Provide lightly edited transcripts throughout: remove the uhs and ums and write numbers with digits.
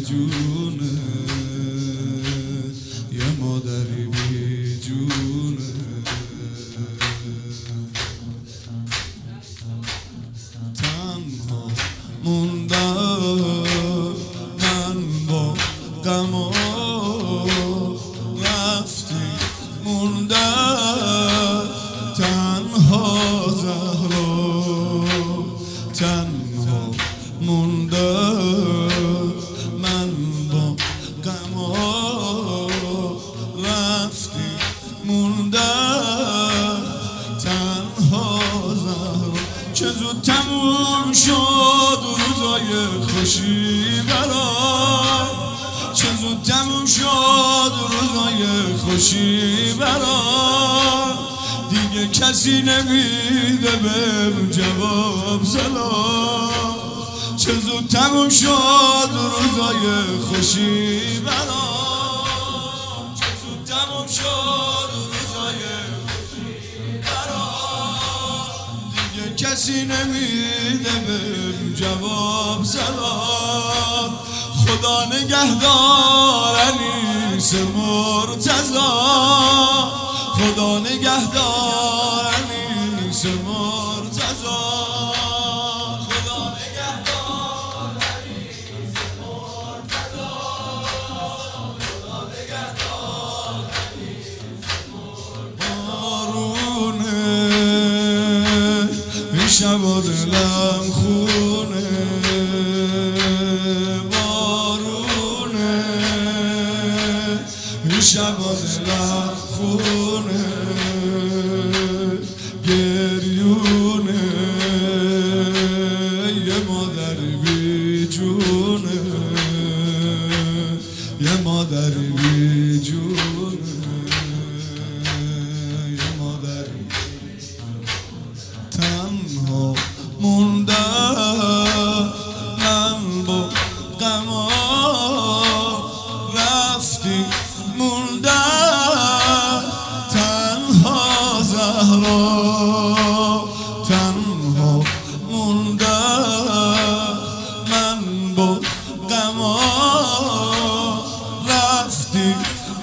جونه، یه مادری بی جونه. تنها موندم من با غم و رفتی موندم تنها زهرا، تنها موندم من با غم و رفتی موندم تنها زهرا. چه زود تموم شد روزای خوشی برام، چه زود تموم شد روزای خوشی برام. دیگه کسی نمیده بهم جواب سلام. چه زود تموم شد روزای خوشی برام، چه زود تموم شد روزای خوشی برام. دیگه کسی نمیده بهم جواب سلام. خدا نگهدار انیس مرتضی، خدا نگهدار انیس مرتضی، خدا نگهدار انیس مرتضی، خدا نگهدار انیس مرتضی. بارونه این شبا دلم خونه، شبا دلم خونه، گریونه یه مادر بی جونه، یه مادر بی جونه، یه مادر بی جونه. تنها موندم من با غم رفتی موندم تنها زهرا، تنها موندم من با غم رفتی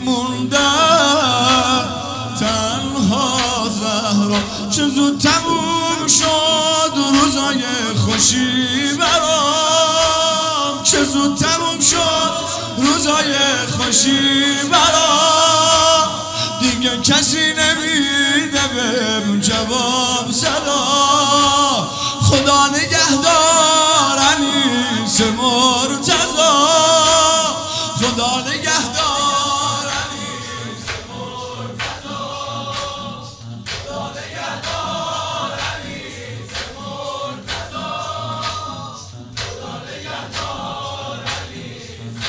موندم تنها زهرا. چه زود تموم شد روزای خوشی برام، چه زود تموم شد روزای خوشی برام. دیگه کسی نمیده بهم جواب سلام. خدا نگهدار انیس مرتضی، خدا نگهدار انیس مرتضی، خدا نگهدار انیس مرتضی، خدا نگهدار انیس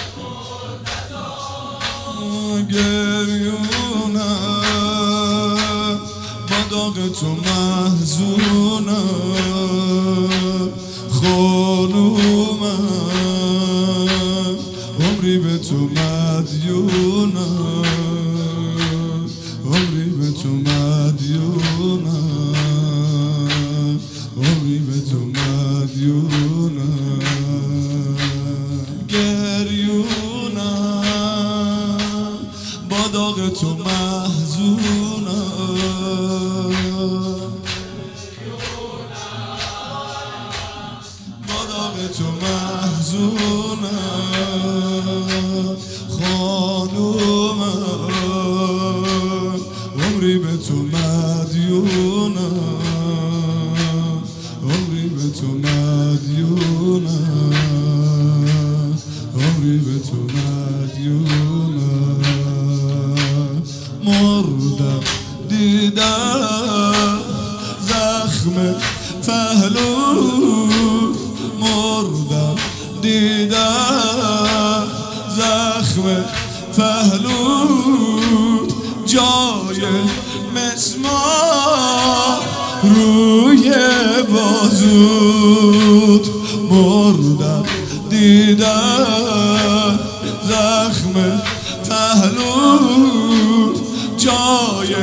مرتضی. گریونم با داغ تو محزونم، خانومم عمری به تو مدیونم، عمری به تو مدیونم، عمری به تو مدیونم. گریونم با داغ تو محزونم، با داغ تو محزونم. خانومم عمری به تو مدیونم، عمری به تو مدیونم، عمری به تو مدیونم. مردم دیدم زخم پهلو، مردم دیدم زخم پهلو، جای مسمار روی بازود. مردم دیدم زخم پهلو، جای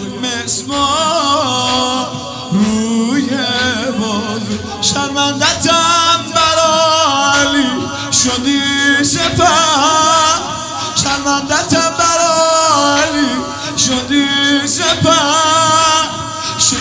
مسمار روی بازود. شرمندتم برای علی شدی سپر،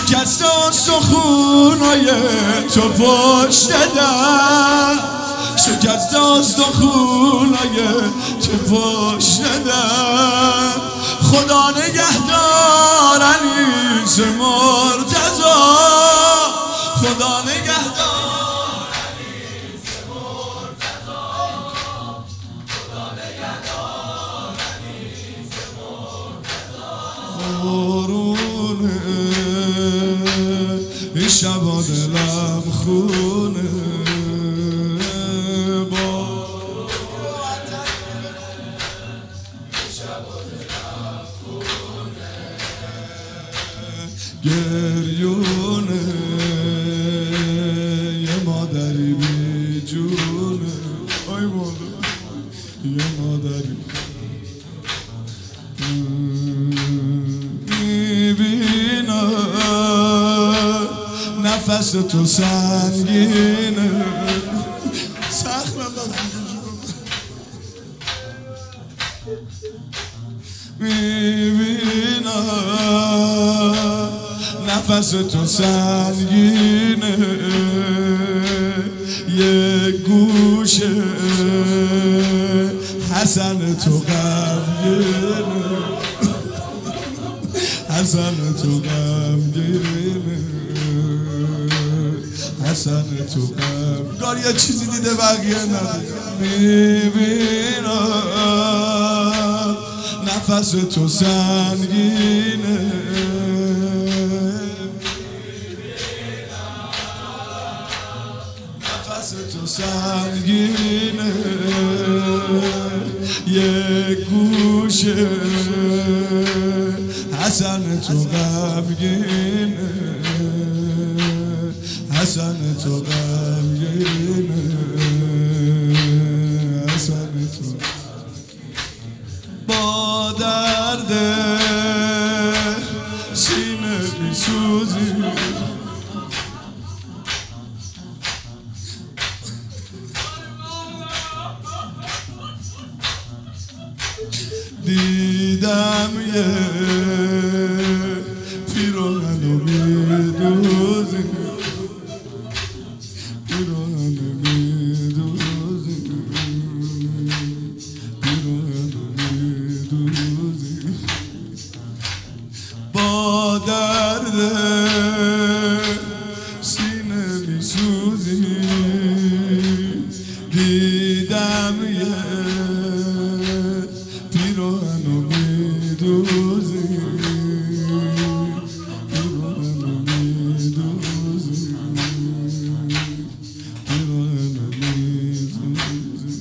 شکست استخونای تو پشت در، شکست استخونای تو پشت در. خدا نگهدار انیس مرتضی، خدا نگهدار انیس مرتضی، خدا نگهدار انیس مرتضی. بارونه این شبا دلم خونه، گریونه یه مادری بی جونه، آی مادر یه مادری میبینم نفس تو سنگینه، سخت میبینم نفس تو سنگینه، یه گوشه حسن تو غمگینه، حسن تو غمگینه، حسن تو غمگینه. کار یه چیزی دیده بقیه ندیده. میبینم نفس تو سنگینه، نفس تو سنگینه، یه گوشه حسن تو غمگینه، حسن تو غمگینه، حسن تو با درد سینه میسوزی، دیدم یه پیراهنو میدوزی، پیراهنو میدوزی، پیراهنو میدوزی. با درد سینه میسوزی، دیدم یه پیراهنو میدوزی، پیراهنو میدوزی، پیراهنو میدوزی.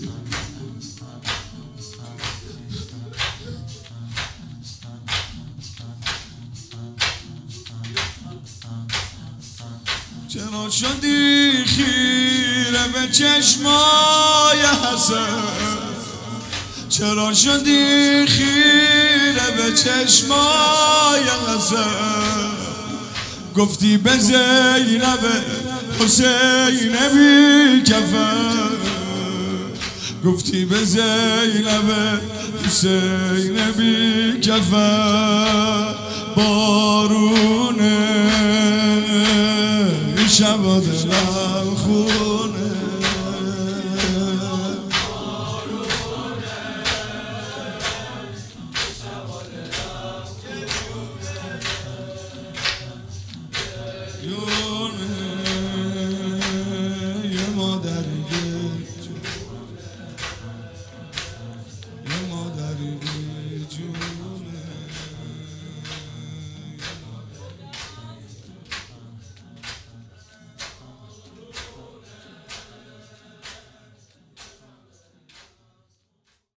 چرا شدی خیره به چشمای حسن، چرا شدی خیره به چشمای حسن، گفتی به زینب حسین بی کفن، گفتی به زینب حسین بی کفن. بارونه این شب دلم